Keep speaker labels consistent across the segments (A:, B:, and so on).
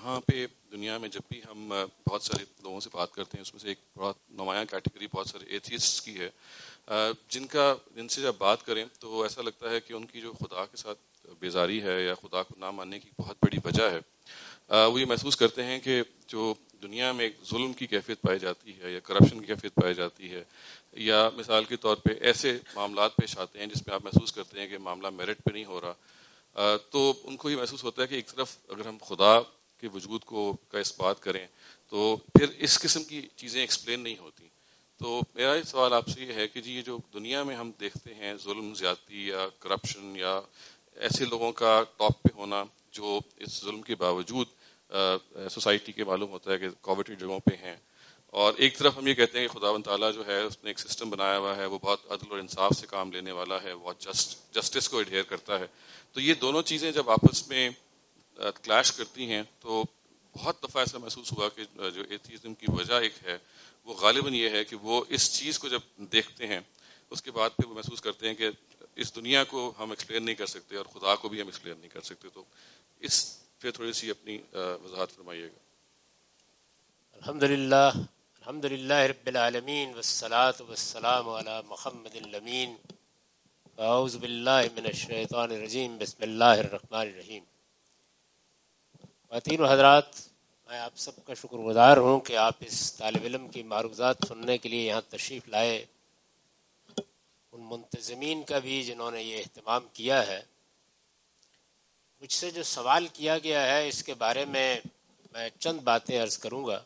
A: یہاں پہ دنیا میں جب بھی ہم بہت سارے لوگوں سے بات کرتے ہیں، اس میں سے ایک بہت نمایاں کیٹیگری بہت سارے ایتھیسٹس کی ہے، جن سے جب بات کریں تو ایسا لگتا ہے کہ ان کی جو خدا کے ساتھ بیزاری ہے یا خدا کو نہ ماننے کی بہت بڑی وجہ ہے، وہ یہ محسوس کرتے ہیں کہ جو دنیا میں ایک ظلم کی کیفیت پائی جاتی ہے یا کرپشن کی کیفیت پائی جاتی ہے، یا مثال کے طور پہ ایسے معاملات پیش آتے ہیں جس میں آپ محسوس کرتے ہیں کہ معاملہ میرٹ پہ نہیں ہو رہا، تو ان کو یہ محسوس ہوتا ہے کہ ایک طرف اگر ہم خدا کے وجود کا اس بات کریں تو پھر اس قسم کی چیزیں ایکسپلین نہیں ہوتی. تو میرا یہ سوال آپ سے یہ ہے کہ جی یہ جو دنیا میں ہم دیکھتے ہیں ظلم زیادتی یا کرپشن یا ایسے لوگوں کا ٹاپ پہ ہونا جو اس ظلم کے باوجود سوسائٹی کے معلوم ہوتا ہے کہ کوارٹی جگہوں پہ ہیں، اور ایک طرف ہم یہ کہتے ہیں کہ خداوند تعالیٰ جو ہے اس نے ایک سسٹم بنایا ہوا ہے، وہ بہت عدل اور انصاف سے کام لینے والا ہے، بہت جسٹس کو ایڈہیئر کرتا ہے. تو یہ دونوں چیزیں جب آپس میں کلیش کرتی ہیں تو بہت دفعہ ایسا محسوس ہوا کہ جو ایتھیزم کی وجہ ایک ہے وہ غالباً یہ ہے کہ وہ اس چیز کو جب دیکھتے ہیں اس کے بعد پھر وہ محسوس کرتے ہیں کہ اس دنیا کو ہم ایکسپلین نہیں کر سکتے اور خدا کو بھی ہم ایکسپلین نہیں کر سکتے. تو اس پہ تھوڑی سی اپنی وضاحت فرمائیے گا.
B: الحمدللہ رب العالمین والصلاة والسلام علی محمد الامین. اعوذ باللہ من الشیطان الرجیم. بسم اللہ الرحمن الرحیم. خواتین و حضرات، میں آپ سب کا شکر گزار ہوں کہ آپ اس طالب علم کی معروضات سننے کے لیے یہاں تشریف لائے. ان منتظمین کا بھی جنہوں نے یہ اہتمام کیا ہے. مجھ سے جو سوال کیا گیا ہے اس کے بارے میں چند باتیں عرض کروں گا.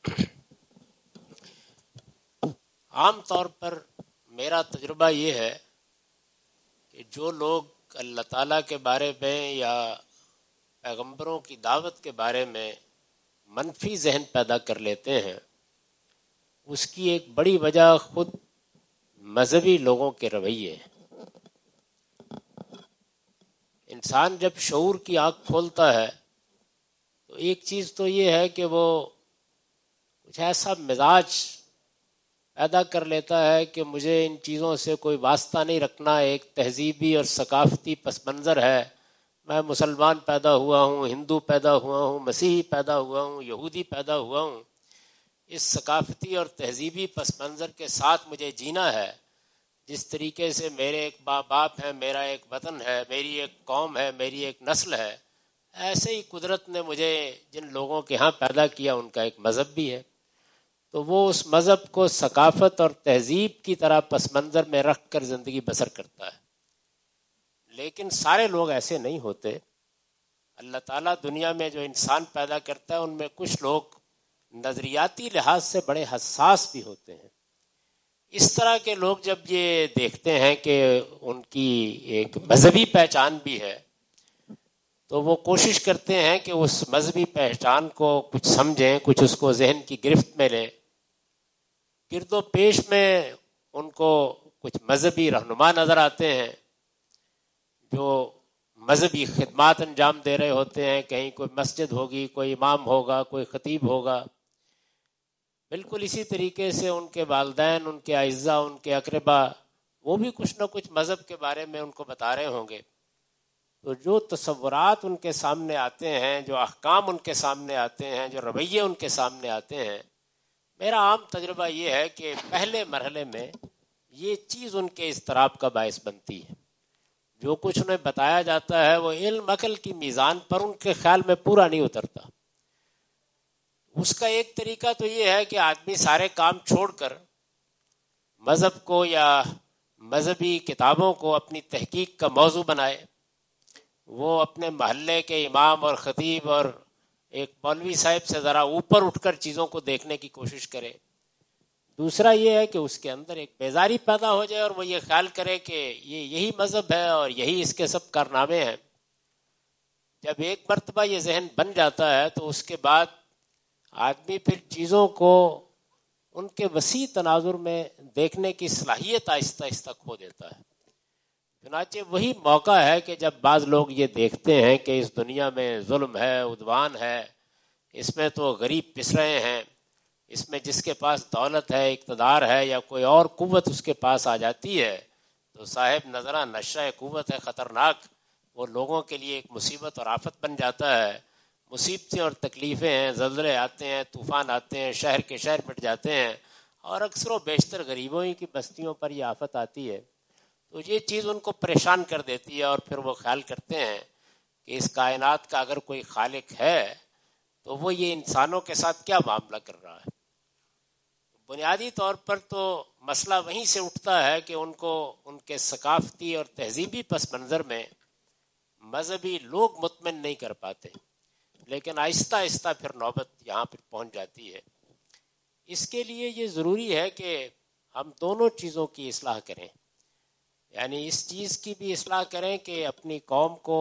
B: عام طور پر میرا تجربہ یہ ہے کہ جو لوگ اللہ تعالیٰ کے بارے میں یا پیغمبروں کی دعوت کے بارے میں منفی ذہن پیدا کر لیتے ہیں، اس کی ایک بڑی وجہ خود مذہبی لوگوں کے رویے ہیں. انسان جب شعور کی آنکھ کھولتا ہے تو ایک چیز تو یہ ہے کہ وہ کچھ ایسا مزاج پیدا کر لیتا ہے کہ مجھے ان چیزوں سے کوئی واسطہ نہیں رکھنا. ایک تہذیبی اور ثقافتی پس منظر ہے. میں مسلمان پیدا ہوا ہوں، ہندو پیدا ہوا ہوں، مسیحی پیدا ہوا ہوں، یہودی پیدا ہوا ہوں. اس ثقافتی اور تہذیبی پس منظر کے ساتھ مجھے جینا ہے. جس طریقے سے میرے ایک باپ ہے، میرا ایک وطن ہے، میری ایک قوم ہے، میری ایک نسل ہے، ایسے ہی قدرت نے مجھے جن لوگوں کے ہاں پیدا کیا ان کا ایک مذہب بھی ہے. تو وہ اس مذہب کو ثقافت اور تہذیب کی طرح پس منظر میں رکھ کر زندگی بسر کرتا ہے. لیکن سارے لوگ ایسے نہیں ہوتے. اللہ تعالیٰ دنیا میں جو انسان پیدا کرتا ہے ان میں کچھ لوگ نظریاتی لحاظ سے بڑے حساس بھی ہوتے ہیں. اس طرح کے لوگ جب یہ دیکھتے ہیں کہ ان کی ایک مذہبی پہچان بھی ہے تو وہ کوشش کرتے ہیں کہ اس مذہبی پہچان کو کچھ سمجھیں، کچھ اس کو ذہن کی گرفت میں لیں. گرد و پیش میں ان کو کچھ مذہبی رہنما نظر آتے ہیں جو مذہبی خدمات انجام دے رہے ہوتے ہیں. کہیں کوئی مسجد ہوگی، کوئی امام ہوگا، کوئی خطیب ہوگا. بالکل اسی طریقے سے ان کے والدین، ان کے اعزاء، ان کے اقربا، وہ بھی کچھ نہ کچھ مذہب کے بارے میں ان کو بتا رہے ہوں گے. تو جو تصورات ان کے سامنے آتے ہیں، جو احکام ان کے سامنے آتے ہیں، جو رویے ان کے سامنے آتے ہیں، میرا عام تجربہ یہ ہے کہ پہلے مرحلے میں یہ چیز ان کے اضطراب کا باعث بنتی ہے. جو کچھ انہیں بتایا جاتا ہے وہ علم عقل کی میزان پر ان کے خیال میں پورا نہیں اترتا. اس کا ایک طریقہ تو یہ ہے کہ آدمی سارے کام چھوڑ کر مذہب کو یا مذہبی کتابوں کو اپنی تحقیق کا موضوع بنائے. وہ اپنے محلے کے امام اور خطیب اور ایک مولوی صاحب سے ذرا اوپر اٹھ کر چیزوں کو دیکھنے کی کوشش کرے. دوسرا یہ ہے کہ اس کے اندر ایک بیزاری پیدا ہو جائے اور وہ یہ خیال کرے کہ یہی مذہب ہے اور یہی اس کے سب کارنامے ہیں. جب ایک مرتبہ یہ ذہن بن جاتا ہے تو اس کے بعد آدمی پھر چیزوں کو ان کے وسیع تناظر میں دیکھنے کی صلاحیت آہستہ آہستہ کھو دیتا ہے. چنانچہ وہی موقع ہے کہ جب بعض لوگ یہ دیکھتے ہیں کہ اس دنیا میں ظلم ہے، عدوان ہے، اس میں تو غریب پس رہے ہیں، اس میں جس کے پاس دولت ہے، اقتدار ہے یا کوئی اور قوت اس کے پاس آ جاتی ہے تو صاحب نظرہ نشہ قوت ہے خطرناک، وہ لوگوں کے لیے ایک مصیبت اور آفت بن جاتا ہے. مصیبتیں اور تکلیفیں ہیں، زلزلے آتے ہیں، طوفان آتے ہیں، شہر کے شہر مٹ جاتے ہیں، اور اکثر و بیشتر غریبوں ہی کی بستیوں پر یہ آفت آتی ہے، تو یہ چیز ان کو پریشان کر دیتی ہے، اور پھر وہ خیال کرتے ہیں کہ اس کائنات کا اگر کوئی خالق ہے تو وہ یہ انسانوں کے ساتھ کیا معاملہ کر رہا ہے۔ بنیادی طور پر تو مسئلہ وہیں سے اٹھتا ہے کہ ان کو ان کے ثقافتی اور تہذیبی پس منظر میں مذہبی لوگ مطمئن نہیں کر پاتے، لیکن آہستہ آہستہ پھر نوبت یہاں پہ پہنچ جاتی ہے۔ اس کے لیے یہ ضروری ہے کہ ہم دونوں چیزوں کی اصلاح کریں، یعنی اس چیز کی بھی اصلاح کریں کہ اپنی قوم کو،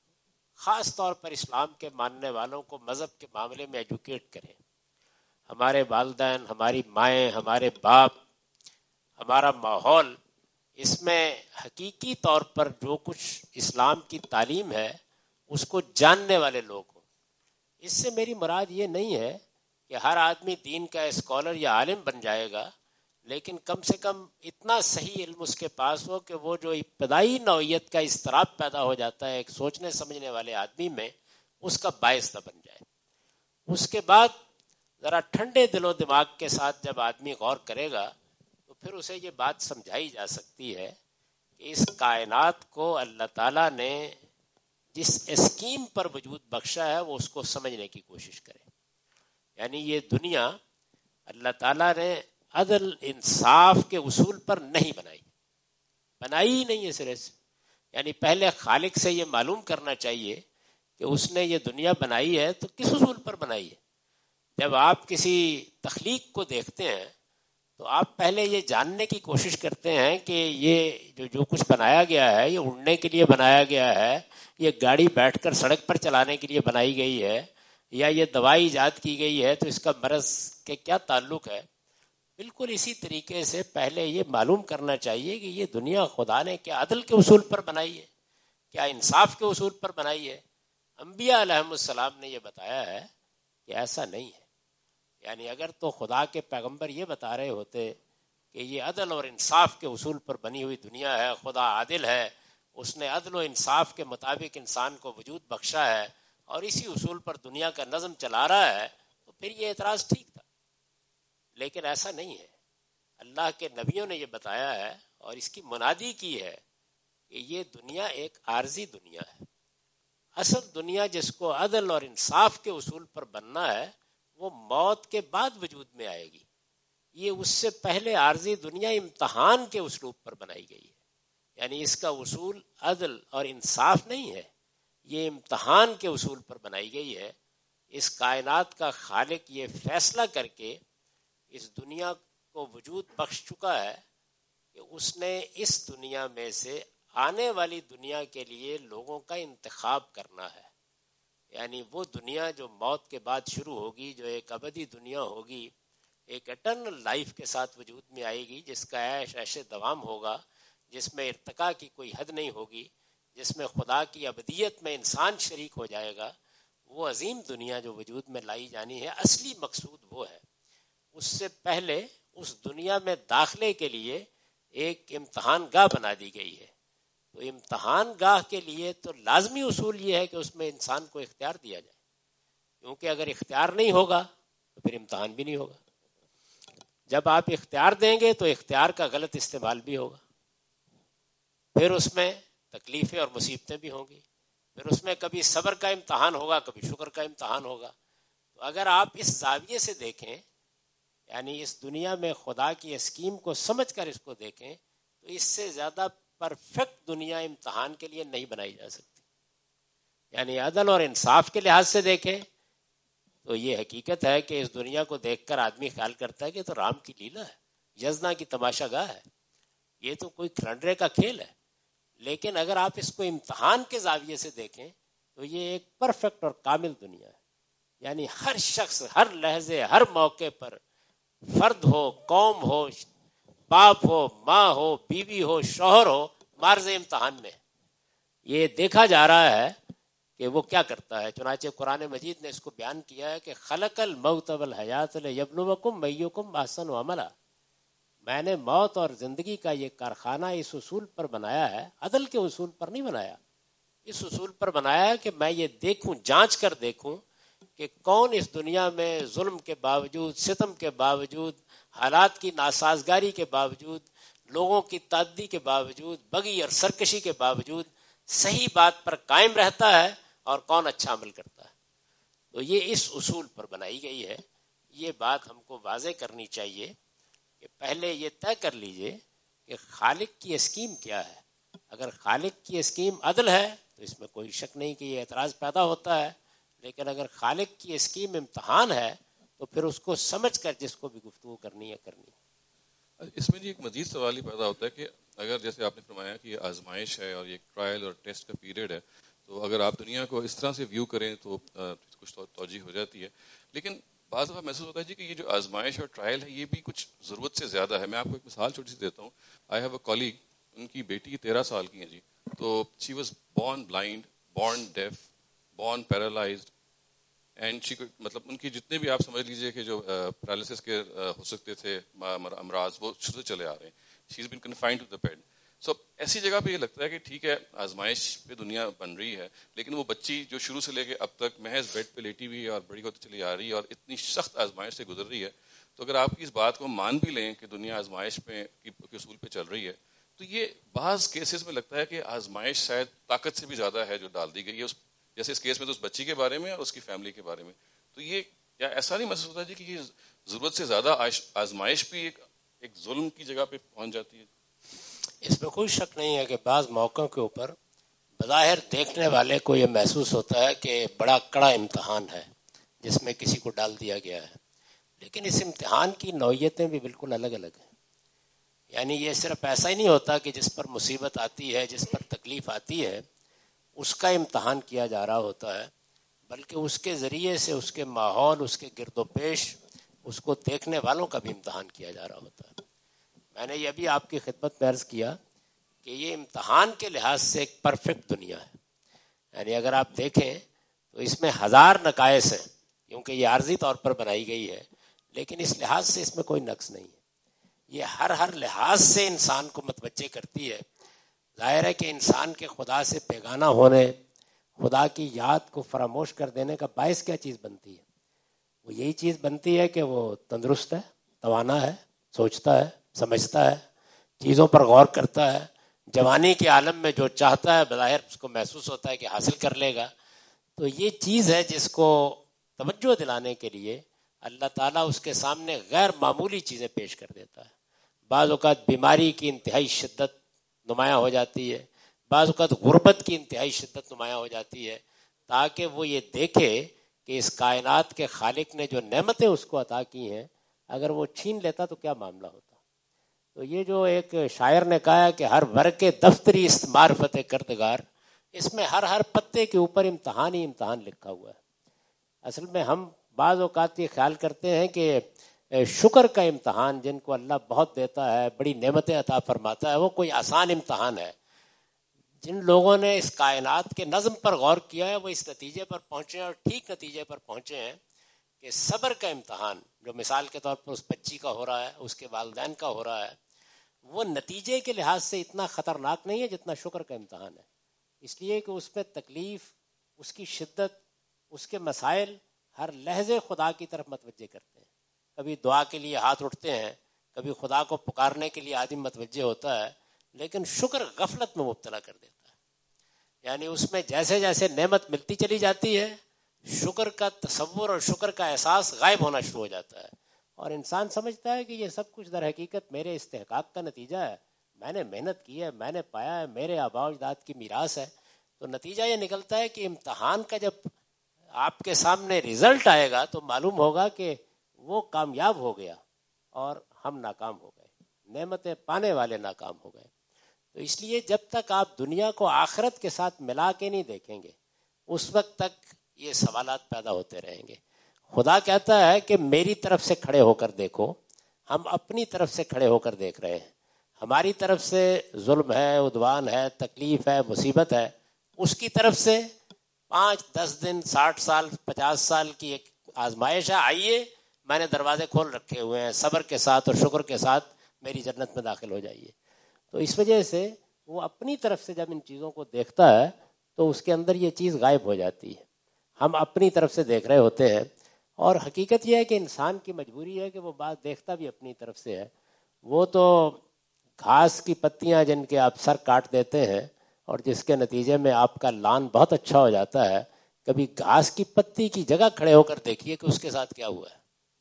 B: خاص طور پر اسلام کے ماننے والوں کو، مذہب کے معاملے میں ایجوکیٹ کریں۔ ہمارے والدین، ہماری مائیں، ہمارے باپ، ہمارا ماحول، اس میں حقیقی طور پر جو کچھ اسلام کی تعلیم ہے اس کو جاننے والے لوگ ہوں۔ اس سے میری مراد یہ نہیں ہے کہ ہر آدمی دین کا اسکالر یا عالم بن جائے گا، لیکن کم سے کم اتنا صحیح علم اس کے پاس ہو کہ وہ جو ابتدائی نوعیت کا اضطراب پیدا ہو جاتا ہے ایک سوچنے سمجھنے والے آدمی میں، اس کا باعث نہ بن جائے۔ اس کے بعد ذرا ٹھنڈے دل و دماغ کے ساتھ جب آدمی غور کرے گا تو پھر اسے یہ بات سمجھائی جا سکتی ہے کہ اس کائنات کو اللہ تعالیٰ نے جس اسکیم پر وجود بخشا ہے وہ اس کو سمجھنے کی کوشش کرے۔ یعنی یہ دنیا اللہ تعالیٰ نے عدل انصاف کے اصول پر نہیں بنائی ہی نہیں ہے سرے سے۔ یعنی پہلے خالق سے یہ معلوم کرنا چاہیے کہ اس نے یہ دنیا بنائی ہے تو کس اصول پر بنائی ہے۔ جب آپ کسی تخلیق کو دیکھتے ہیں تو آپ پہلے یہ جاننے کی کوشش کرتے ہیں کہ یہ جو کچھ بنایا گیا ہے یہ اڑنے کے لیے بنایا گیا ہے، یہ گاڑی بیٹھ کر سڑک پر چلانے کے لیے بنائی گئی ہے، یا یہ دوائی ایجاد کی گئی ہے تو اس کا مرض کے کیا تعلق ہے۔ بالکل اسی طریقے سے پہلے یہ معلوم کرنا چاہیے کہ یہ دنیا خدا نے کیا عدل کے اصول پر بنائی ہے، کیا انصاف کے اصول پر بنائی ہے۔ انبیاء علیہم السلام نے یہ بتایا ہے کہ ایسا نہیں ہے۔ یعنی اگر تو خدا کے پیغمبر یہ بتا رہے ہوتے کہ یہ عدل اور انصاف کے اصول پر بنی ہوئی دنیا ہے، خدا عادل ہے، اس نے عدل و انصاف کے مطابق انسان کو وجود بخشا ہے اور اسی اصول پر دنیا کا نظم چلا رہا ہے، تو پھر یہ اعتراض ٹھیک تھا۔ لیکن ایسا نہیں ہے۔ اللہ کے نبیوں نے یہ بتایا ہے اور اس کی منادی کی ہے کہ یہ دنیا ایک عارضی دنیا ہے۔ اصل دنیا جس کو عدل اور انصاف کے اصول پر بننا ہے وہ موت کے بعد وجود میں آئے گی۔ یہ اس سے پہلے عارضی دنیا امتحان کے اسلوب پر بنائی گئی ہے۔ یعنی اس کا اصول عدل اور انصاف نہیں ہے، یہ امتحان کے اصول پر بنائی گئی ہے۔ اس کائنات کا خالق یہ فیصلہ کر کے اس دنیا کو وجود بخش چکا ہے کہ اس نے اس دنیا میں سے آنے والی دنیا کے لیے لوگوں کا انتخاب کرنا ہے۔ یعنی وہ دنیا جو موت کے بعد شروع ہوگی، جو ایک ابدی دنیا ہوگی، ایک اٹرنل لائف کے ساتھ وجود میں آئے گی، جس کا عیش دوام ہوگا، جس میں ارتقاء کی کوئی حد نہیں ہوگی، جس میں خدا کی ابدیت میں انسان شریک ہو جائے گا، وہ عظیم دنیا جو وجود میں لائی جانی ہے، اصلی مقصود وہ ہے۔ اس سے پہلے اس دنیا میں داخلے کے لیے ایک امتحان گاہ بنا دی گئی ہے۔ تو امتحان گاہ کے لیے تو لازمی اصول یہ ہے کہ اس میں انسان کو اختیار دیا جائے، کیونکہ اگر اختیار نہیں ہوگا تو پھر امتحان بھی نہیں ہوگا۔ جب آپ اختیار دیں گے تو اختیار کا غلط استعمال بھی ہوگا، پھر اس میں تکلیفیں اور مصیبتیں بھی ہوں گی، پھر اس میں کبھی صبر کا امتحان ہوگا، کبھی شکر کا امتحان ہوگا۔ تو اگر آپ اس زاویے سے دیکھیں، یعنی اس دنیا میں خدا کی اسکیم کو سمجھ کر اس کو دیکھیں، تو اس سے زیادہ پرفیکٹ دنیا امتحان کے لیے نہیں بنائی جا سکتی۔ یعنی عدل اور انصاف کے لحاظ سے دیکھیں تو یہ حقیقت ہے کہ اس دنیا کو دیکھ کر آدمی خیال کرتا ہے کہ تو رام کی لیلا ہے، یزنا کی تماشا گاہ ہے، یہ تو کوئی کھلنڈرے کا کھیل ہے۔ لیکن اگر آپ اس کو امتحان کے زاویے سے دیکھیں تو یہ ایک پرفیکٹ اور کامل دنیا ہے۔ یعنی ہر شخص ہر لحظے ہر موقع پر، فرد ہو، قوم ہو، باپ ہو، ماں ہو، بیوی ہو، شوہر ہو، معرض امتحان میں یہ دیکھا جا رہا ہے کہ وہ کیا کرتا ہے۔ چنانچہ قرآن مجید نے اس کو بیان کیا ہے کہ خلق الموت والحیات لیبلوکم ایکم احسن عملا، میں نے موت اور زندگی کا یہ کارخانہ اس اصول پر بنایا ہے، عدل کے اصول پر نہیں بنایا، اس اصول پر بنایا ہے کہ میں یہ دیکھوں، جانچ کر دیکھوں کہ کون اس دنیا میں ظلم کے باوجود، ستم کے باوجود، حالات کی ناسازگاری کے باوجود، لوگوں کی تعدی کے باوجود، بغی اور سرکشی کے باوجود صحیح بات پر قائم رہتا ہے اور کون اچھا عمل کرتا ہے. تو یہ اس اصول پر بنائی گئی ہے. یہ بات ہم کو واضح کرنی چاہیے کہ پہلے یہ طے کر لیجئے کہ خالق کی اسکیم کیا ہے. اگر خالق کی اسکیم عدل ہے تو اس میں کوئی شک نہیں کہ یہ اعتراض پیدا ہوتا ہے، لیکن اگر خالق کی اسکیم امتحان ہے تو پھر اس کو سمجھ کر جس کو بھی گفتگو کرنی ہے کرنی.
A: اس میں ایک مزید سوال ہی پیدا ہوتا ہے کہ اگر جیسے آپ نے فرمایا کہ یہ آزمائش ہے اور یہ ٹرائل اور ٹیسٹ کا پیریڈ ہے، تو اگر آپ دنیا کو اس طرح سے ویو کریں تو کچھ توجہ ہو جاتی ہے. لیکن بعض دفعہ محسوس ہوتا ہے جی کہ یہ جو آزمائش اور ٹرائل ہے یہ بھی کچھ ضرورت سے زیادہ ہے. میں آپ کو ایک مثال چھوٹی سی دیتا ہوں. آئی ہیو اے کولیگ، ان کی بیٹی 13 سال کی ہیں جی. تو she was born blind, born deaf, born paralysed, and she مطلب ان کی جتنے بھی آپ سمجھ لیجئے کہ جو پیرالسس کے ہو سکتے تھے امراض، وہ شروع سے چلے آ رہے ہیں. She is been confined to the bed. So ایسی جگہ پہ یہ لگتا ہے کہ ٹھیک ہے آزمائش پہ دنیا بن رہی ہے، لیکن وہ بچی جو شروع سے لے کے اب تک محض بیڈ پہ لیٹی ہوئی ہے اور بڑی ہوتی چلی آ رہی ہے اور اتنی سخت آزمائش سے گزر رہی ہے، تو اگر آپ کی اس بات کو مان بھی لیں کہ دنیا آزمائش پہ کے اصول پہ چل رہی ہے، تو یہ بعض کیسز میں لگتا ہے کہ آزمائش شاید طاقت سے بھی زیادہ ہے جو ڈال دی گئی ہے. جیسے اس کیس میں تو اس بچی کے بارے میں اور اس کی فیملی کے بارے میں. تو یہ کیا ایسا نہیں محسوس ہوتا جی کہ یہ ضرورت سے زیادہ آزمائش بھی ایک ظلم کی جگہ پہ پہنچ جاتی ہے؟
B: اس میں کوئی شک نہیں ہے کہ بعض موقعوں کے اوپر بظاہر دیکھنے والے کو یہ محسوس ہوتا ہے کہ بڑا کڑا امتحان ہے جس میں کسی کو ڈال دیا گیا ہے، لیکن اس امتحان کی نوعیتیں بھی بالکل الگ الگ ہیں. یعنی یہ صرف ایسا ہی نہیں ہوتا کہ جس پر مصیبت آتی ہے، جس پر تکلیف آتی ہے، اس کا امتحان کیا جا رہا ہوتا ہے، بلکہ اس کے ذریعے سے اس کے ماحول، اس کے گرد و پیش، اس کو دیکھنے والوں کا بھی امتحان کیا جا رہا ہوتا ہے. میں نے یہ بھی آپ کی خدمت میں عرض کیا کہ یہ امتحان کے لحاظ سے ایک پرفیکٹ دنیا ہے. یعنی اگر آپ دیکھیں تو اس میں ہزار نقائص ہیں، کیونکہ یہ عارضی طور پر بنائی گئی ہے، لیکن اس لحاظ سے اس میں کوئی نقص نہیں ہے. یہ ہر لحاظ سے انسان کو متوجہ کرتی ہے. ظاہر ہے کہ انسان کے خدا سے بیگانہ ہونے، خدا کی یاد کو فراموش کر دینے کا باعث کیا چیز بنتی ہے؟ وہ یہی چیز بنتی ہے کہ وہ تندرست ہے، توانا ہے، سوچتا ہے، سمجھتا ہے، چیزوں پر غور کرتا ہے، جوانی کے عالم میں جو چاہتا ہے بظاہر اس کو محسوس ہوتا ہے کہ حاصل کر لے گا. تو یہ چیز ہے جس کو توجہ دلانے کے لیے اللہ تعالیٰ اس کے سامنے غیر معمولی چیزیں پیش کر دیتا ہے. بعض اوقات بیماری کی انتہائی شدت نمایاں ہو جاتی ہے، بعض اوقات غربت کی انتہائی شدت نمایاں ہو جاتی ہے، تاکہ وہ یہ دیکھے کہ اس کائنات کے خالق نے جو نعمتیں اس کو عطا کی ہیں اگر وہ چھین لیتا تو کیا معاملہ ہوتا. تو یہ جو ایک شاعر نے کہا ہے کہ ہر ورق دفتری است معرفت کردگار، اس میں ہر پتے کے اوپر امتحان ہی امتحان لکھا ہوا ہے. اصل میں ہم بعض اوقات یہ خیال کرتے ہیں کہ شکر کا امتحان جن کو اللہ بہت دیتا ہے، بڑی نعمتیں عطا فرماتا ہے، وہ کوئی آسان امتحان ہے. جن لوگوں نے اس کائنات کے نظم پر غور کیا ہے وہ اس نتیجے پر پہنچے اور ٹھیک نتیجے پر پہنچے ہیں کہ صبر کا امتحان جو مثال کے طور پر اس بچی کا ہو رہا ہے، اس کے والدین کا ہو رہا ہے، وہ نتیجے کے لحاظ سے اتنا خطرناک نہیں ہے جتنا شکر کا امتحان ہے. اس لیے کہ اس پہ تکلیف، اس کی شدت، اس کے مسائل ہر لحظے خدا کی طرف متوجہ کرتے ہیں. کبھی دعا کے لیے ہاتھ اٹھتے ہیں، کبھی خدا کو پکارنے کے لیے آدمی متوجہ ہوتا ہے، لیکن شکر غفلت میں مبتلا کر دیتا ہے. یعنی اس میں جیسے جیسے نعمت ملتی چلی جاتی ہے، شکر کا تصور اور شکر کا احساس غائب ہونا شروع ہو جاتا ہے، اور انسان سمجھتا ہے کہ یہ سب کچھ در حقیقت میرے استحقاق کا نتیجہ ہے، میں نے محنت کی ہے، میں نے پایا ہے، میرے آباء و اجداد کی میراث ہے. تو نتیجہ یہ نکلتا ہے کہ امتحان کا جب آپ کے سامنے رزلٹ آئے گا تو معلوم ہوگا کہ وہ کامیاب ہو گیا اور ہم ناکام ہو گئے، نعمتیں پانے والے ناکام ہو گئے. تو اس لیے جب تک آپ دنیا کو آخرت کے ساتھ ملا کے نہیں دیکھیں گے اس وقت تک یہ سوالات پیدا ہوتے رہیں گے. خدا کہتا ہے کہ میری طرف سے کھڑے ہو کر دیکھو. ہم اپنی طرف سے کھڑے ہو کر دیکھ رہے ہیں. ہماری طرف سے ظلم ہے، عدوان ہے، تکلیف ہے، مصیبت ہے. اس کی طرف سے 5 10 دن 60 سال 50 سال کی ایک آزمائش ہے، آئیے میں نے دروازے کھول رکھے ہوئے ہیں، صبر کے ساتھ اور شکر کے ساتھ میری جنت میں داخل ہو جائیے. تو اس وجہ سے وہ اپنی طرف سے جب ان چیزوں کو دیکھتا ہے تو اس کے اندر یہ چیز غائب ہو جاتی ہے. ہم اپنی طرف سے دیکھ رہے ہوتے ہیں. اور حقیقت یہ ہے کہ انسان کی مجبوری ہے کہ وہ بات دیکھتا بھی اپنی طرف سے ہے. وہ تو گھاس کی پتیاں جن کے آپ سر کاٹ دیتے ہیں اور جس کے نتیجے میں آپ کا لان بہت اچھا ہو جاتا ہے, کبھی گھاس کی پتی کی جگہ کھڑے ہو کر دیکھیے کہ اس کے ساتھ کیا ہوا ہے.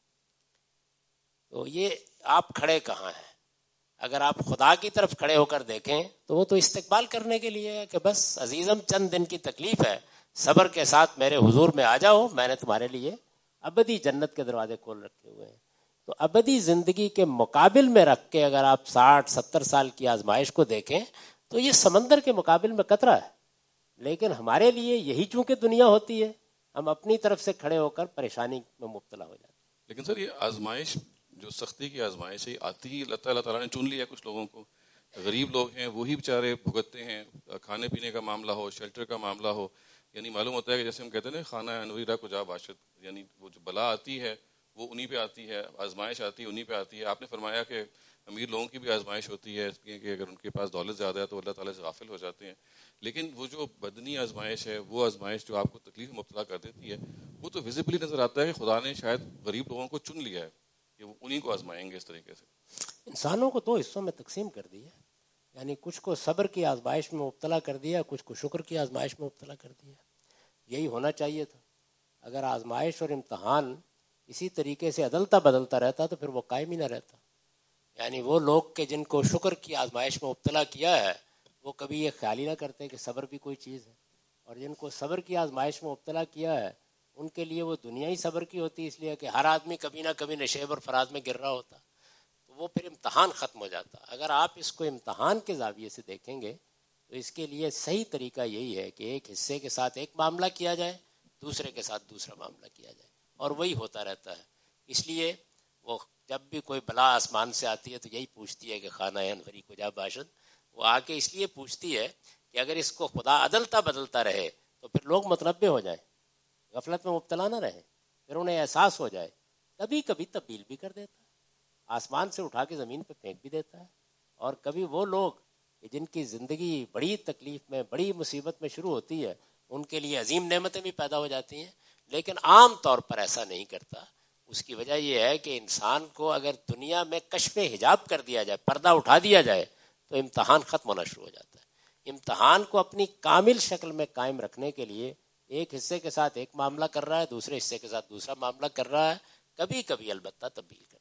B: تو یہ آپ کھڑے کہاں ہیں؟ اگر آپ خدا کی طرف کھڑے ہو کر دیکھیں تو وہ تو استقبال کرنے کے لیے ہے کہ بس عزیزم چند دن کی تکلیف ہے, صبر کے ساتھ میرے حضور میں آ جاؤ, میں نے تمہارے لیے ابدی جنت کے دروازے کھول رکھے ہوئے ہیں. تو ابدی زندگی کے مقابل میں رکھ کے اگر آپ 60-70 سال کی آزمائش کو دیکھیں تو یہ سمندر کے مقابل میں قطرہ ہے. لیکن ہمارے لیے یہی چونکہ دنیا ہوتی ہے, ہم اپنی طرف سے کھڑے ہو کر پریشانی میں مبتلا ہو جاتے ہیں.
A: لیکن سر یہ آزمائش جو سختی کی آزمائش ہے آتی ہی اللہ تعالیٰ نے چن لیا کچھ لوگوں کو. غریب لوگ ہیں وہی بیچارے بھگتتے ہیں, کھانے پینے کا معاملہ ہو, شیلٹر کا معاملہ ہو. یعنی معلوم ہوتا ہے کہ جیسے ہم کہتے ہیں نا خانہ انوریرا کو جا باشد, یعنی وہ جو بلا آتی ہے وہ انہی پہ آتی ہے, آزمائش آتی ہے انہی پہ آتی ہے. آپ نے فرمایا کہ امیر لوگوں کی بھی آزمائش ہوتی ہے کہ اگر ان کے پاس دولت زیادہ ہے تو اللہ تعالیٰ سے غافل ہو جاتے ہیں. لیکن وہ جو بدنی آزمائش ہے, وہ آزمائش جو آپ کو تکلیف مبتلا کر دیتی ہے, وہ تو ویزیبلی نظر آتا ہے کہ خدا نے شاید غریب لوگوں کو چن لیا ہے کہ وہ انہی کو آزمائیں گے اس طریقے سے.
B: انسانوں کو 2 حصوں میں تقسیم کر دی ہے, یعنی کچھ کو صبر کی آزمائش میں مبتلا کر دیا, کچھ کو شکر کی آزمائش میں مبتلا کر دیا. یہی ہونا چاہیے تھا. اگر آزمائش اور امتحان اسی طریقے سے عدلتا بدلتا رہتا تو پھر وہ قائم ہی نہ رہتا. یعنی وہ لوگ کہ جن کو شکر کی آزمائش میں مبتلا کیا ہے وہ کبھی یہ خیال ہی نہ کرتے کہ صبر بھی کوئی چیز ہے, اور جن کو صبر کی آزمائش میں مبتلا کیا ہے ان کے لیے وہ دنیا ہی صبر کی ہوتی, اس لیے کہ ہر آدمی کبھی نہ کبھی نشیب اور فراز میں گر رہا ہوتا. تو وہ پھر امتحان ختم ہو جاتا. اگر آپ اس کو امتحان کے زاویے سے دیکھیں گے تو اس کے لیے صحیح طریقہ یہی ہے کہ ایک حصے کے ساتھ ایک معاملہ کیا جائے, دوسرے کے ساتھ دوسرا معاملہ کیا جائے, اور وہی ہوتا رہتا ہے. اس لیے وہ جب بھی کوئی بلا آسمان سے آتی ہے تو یہی پوچھتی ہے کہ خانہ انوری کو جا باشد. وہ آ کے اس لیے پوچھتی ہے کہ اگر اس کو خدا عدلتا بدلتا رہے تو پھر لوگ متنبع ہو جائیں, غفلت میں مبتلا نہ رہے, پھر انہیں احساس ہو جائے. کبھی کبھی تبدیل بھی کر دیتا ہے, آسمان سے اٹھا کے زمین پہ پھینک بھی دیتا ہے. اور کبھی وہ لوگ کہ جن کی زندگی بڑی تکلیف میں, بڑی مصیبت میں شروع ہوتی ہے, ان کے لیے عظیم نعمتیں بھی پیدا ہو جاتی ہیں. لیکن عام طور پر ایسا نہیں کرتا. اس کی وجہ یہ ہے کہ انسان کو اگر دنیا میں کشف حجاب کر دیا جائے, پردہ اٹھا دیا جائے, تو امتحان ختم ہونا شروع ہو جاتا ہے. امتحان کو اپنی کامل شکل میں قائم رکھنے کے لیے ایک حصے کے ساتھ ایک معاملہ کر رہا ہے, دوسرے حصے کے ساتھ دوسرا معاملہ کر رہا ہے, کبھی کبھی البتہ تبدیل کر